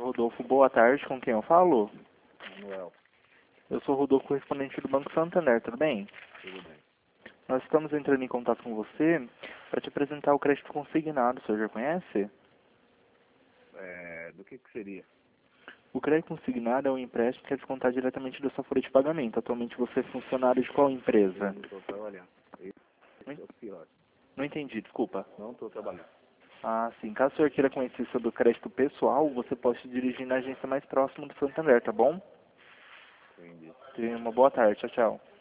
Rodolfo, boa tarde, com quem eu falo? Manuel, Eu sou o Rodolfo, correspondente do Banco Santander, tudo bem? tudo bem. Nós estamos entrando em contato com você para te apresentar o crédito consignado, o senhor já conhece? Do que seria? O crédito consignado é um empréstimo que é descontado diretamente da sua folha de pagamento. Atualmente você é funcionário de qual empresa? Não estou trabalhando. Esse é o pior. Não entendi, desculpa. Não estou trabalhando. Ah, sim. Caso o senhor queira conhecer sobre o crédito pessoal, você pode se dirigir na agência mais próxima do Santander, tá bom? Entendi. Tenha uma boa tarde, tchau, tchau.